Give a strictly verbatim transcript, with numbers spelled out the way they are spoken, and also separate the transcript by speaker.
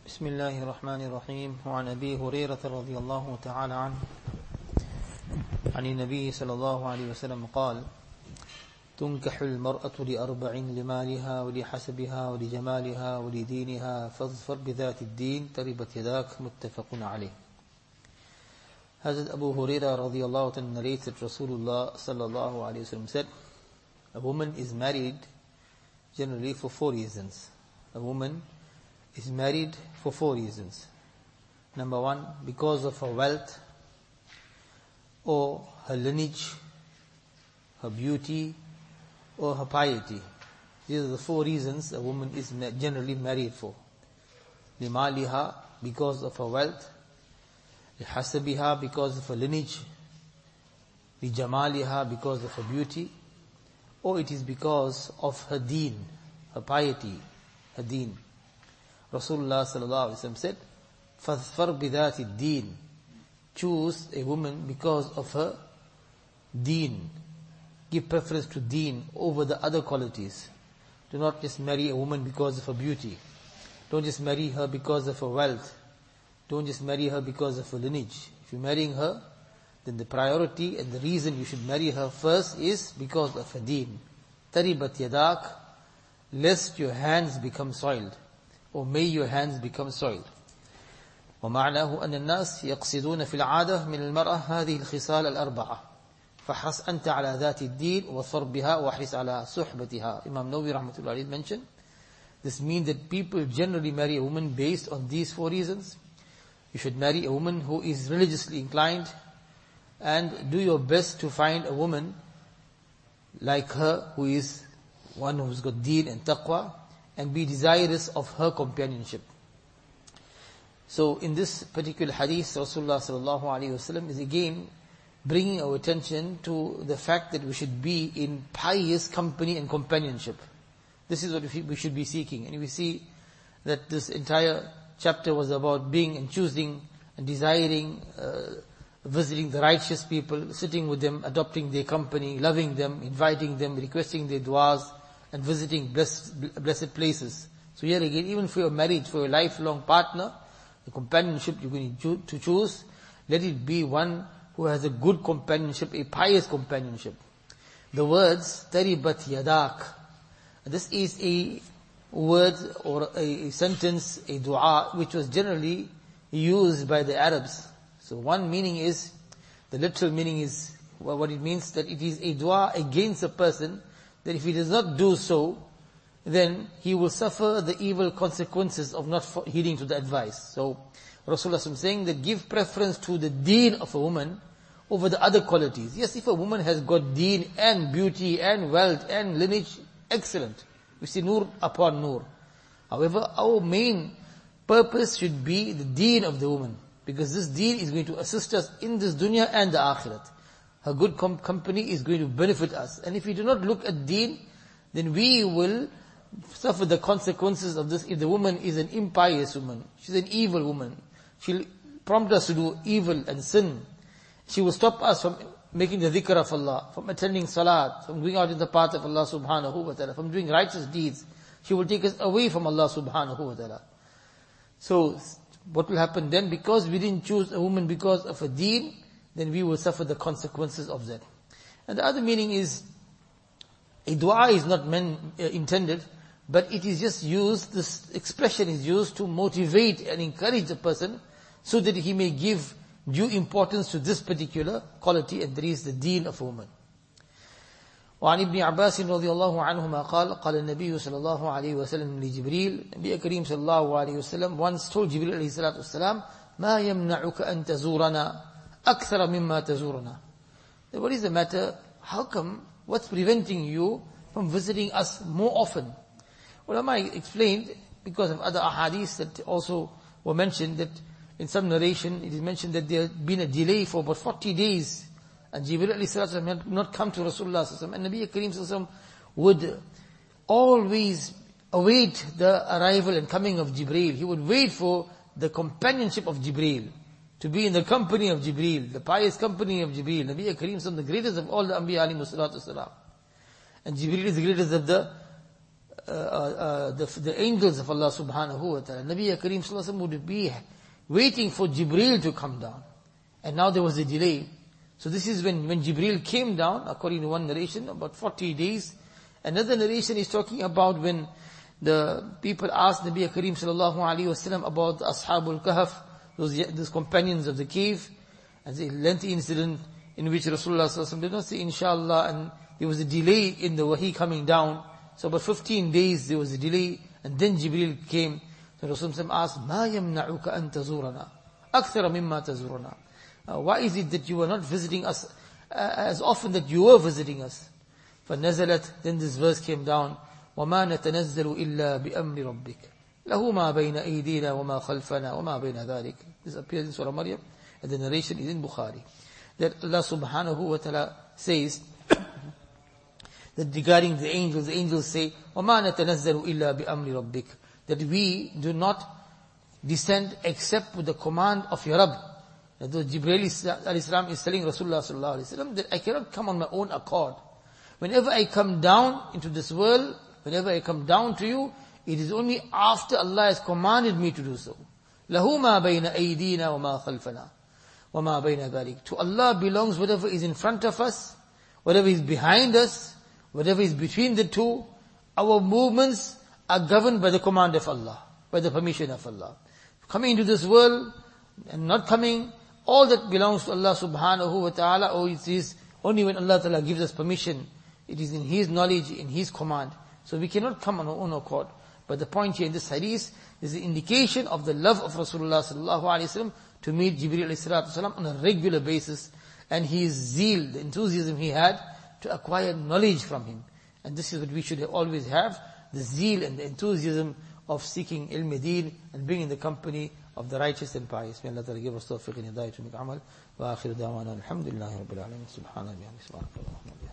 Speaker 1: بسم الله الرحمن الرحيم وعن أبي هريرة رضي الله تعالى عنه عن النبي صلى الله عليه وسلم قال تنكح المرأة لأربع لمالها ولحسبها ولجمالها ولدينها فاظفر بذات الدين تربت يداك متفق عليه. Hazrat Abu Hurairah radiallahu ta'ala narrated Rasulullah sallallahu alayhi wa sallam said, a woman is married generally for four reasons. A woman is married for four reasons. Number one, because of her wealth, or her lineage, her beauty, or her piety. These are the four reasons a woman is generally married for. Limaliha, because of her wealth. Lihasabiha, because of her lineage. Lijamaliha, because of her beauty. Or it is because of her deen, her piety, her deen. Rasulullah sallallahu alaihi wasallam said, فَاظْفَرْ بِذَاتِ الدِّينِ Choose a woman because of her deen. Give preference to deen over the other qualities. Do not just marry a woman because of her beauty. Don't just marry her because of her wealth. Don't just marry her because of her lineage. If you're marrying her, then the priority and the reason you should marry her first is because of her deen. تَرِبَتْ يَدَاكَ Lest your hands become soiled. Or may your hands become soiled. ومعناه أن الناس يقصدون في العادة من المرأة هذه الخصال الأربعة فحرص أنت على ذات الدين واظفر بها واحرص على صحبتها. Imam Nawawi rahmatullahi alayhi mentioned, this means that people generally marry a woman based on these four reasons. You should marry a woman who is religiously inclined, and do your best to find a woman like her who is one who's got deen and taqwa, and be desirous of her companionship. So in this particular hadith, Rasulullah sallallahu alaihi wasallam is again bringing our attention to the fact that we should be in pious company and companionship. This is what we should be seeking. And we see that this entire chapter was about being and choosing and desiring, uh, visiting the righteous people, sitting with them, adopting their company, loving them, inviting them, requesting their du'as, and visiting blessed, blessed places. So here again, even for your marriage, for your lifelong partner, the companionship you're going to choose, let it be one who has a good companionship, a pious companionship. The words, taribat yadak, this is a word or a sentence, a dua, which was generally used by the Arabs. So one meaning is, the literal meaning is, well, what it means, that it is a dua against a person, that if he does not do so, then he will suffer the evil consequences of not heeding to the advice. So Rasulullah is saying that give preference to the deen of a woman over the other qualities. Yes, if a woman has got deen and beauty and wealth and lineage, excellent. We see nur upon nur. However, our main purpose should be the deen of the woman, because this deen is going to assist us in this dunya and the akhirat. Her good com- company is going to benefit us. And if we do not look at deen, then we will suffer the consequences of this. If the woman is an impious woman, she's an evil woman, she'll prompt us to do evil and sin. She will stop us from making the dhikr of Allah, from attending salat, from going out in the path of Allah subhanahu wa ta'ala, from doing righteous deeds. She will take us away from Allah subhanahu wa ta'ala. So, what will happen then? Because we didn't choose a woman because of a deen, then we will suffer the consequences of that. And the other meaning is, a dua is not meant, uh, intended, but it is just used, this expression is used to motivate and encourage the person so that he may give due importance to this particular quality, and that is the deen of a woman. وعن ابن عباس رضي الله عنهما قال قال النبي صلى الله عليه وسلم لجبريل, Nabi Kareem صلى الله عليه وسلم once told Jibreel عليه الصلاة والسلام, ما يمنعك أن تزورنا أكثر مما تزورنا. What is the matter? How come? What's preventing you from visiting us more often? Ulama explained, because of other ahadith that also were mentioned, that in some narration it is mentioned that there had been a delay for about forty days, and Jibreel alayhi salatu had not come to Rasulullah sallallahu alaihi wasallam, and Nabi Kareem sallallahu alaihi wasallam would always await the arrival and coming of Jibreel. He would wait for the companionship of Jibreel, to be in the company of Jibreel, the pious company of Jibreel. Nabi Kareem sallallahu alaihi wasallam, the greatest of all the Anbiya alayhi salatu wasalam. And Jibreel is the greatest of the uh, uh, the, the angels of Allah subhanahu wa ta'ala, Nabi Kareem sallallahu alaihi wasallam would be waiting for Jibreel to come down. And now there was a delay. So this is when, when Jibreel came down, according to one narration, about forty days. Another narration is talking about when the people asked Nabi Kareem sallallahu alaihi wasallam about the Ashabul Kahf, those, those companions of the cave, and the lengthy incident in which Rasulullah sallallahu alaihi wasallam did not say inshallah, and there was a delay in the wahi coming down. So about fifteen days there was a delay, and then Jibreel came. So Rasulullah asked, مَا يَمْنَعُكَ أَن تَزُورَنَا أَكْثَرَ مِمَّا تَزُورَنَا. Uh, why is it that you were not visiting us uh, as often that you were visiting us? فَنَزَلَتْ, then this verse came down, وَمَا نَتَنَزَّلُ إِلَّا بِأَمْرِ رَبِّكَ لَهُ مَا بَيْنَ أَيْدِينَا وَمَا خَلْفَنَا وَمَا بَيْنَ ذَلِكَ. This appears in Surah Maryam, and the narration is in Bukhari. That Allah subhanahu wa ta'ala says, that regarding the angels, the angels say, وَمَا نَتَنَزَّلُ إِلَّا بِأَمْرِ رَبِّكَ, that we do not descend except with the command of your Rabb. That Jibreel al-Islam is telling Rasulullah sallallahu alaihi wasallam that I cannot come on my own accord. Whenever I come down into this world, whenever I come down to you, it is only after Allah has commanded me to do so. لَهُ مَا بَيْنَ أَيْدِينَا وَمَا خَلْفَنَا وَمَا بَيْنَ ذَلِكَ. To Allah belongs whatever is in front of us, whatever is behind us, whatever is between the two. Our movements are governed by the command of Allah, by the permission of Allah. Coming into this world and not coming, all that belongs to Allah subhanahu wa ta'ala, or it is only when Allah ta'ala gives us permission. It is in His knowledge, in His command. So we cannot come on our own accord. But the point here in this hadith is the indication of the love of Rasulullah sallallahu alaihi wasallam to meet Jibreel alayhi salatu wasalam on a regular basis, and his zeal, the enthusiasm he had to acquire knowledge from him. And this is what we should always have, the zeal and the enthusiasm of seeking ilm deen and being in the company of the righteous and pious. May Allah ta'ala give us tawfiq and hidayah to make amal. Wa akhiru da'wana alhamdulillahi rabbil alamin. Subhanallah wa bihamdihi.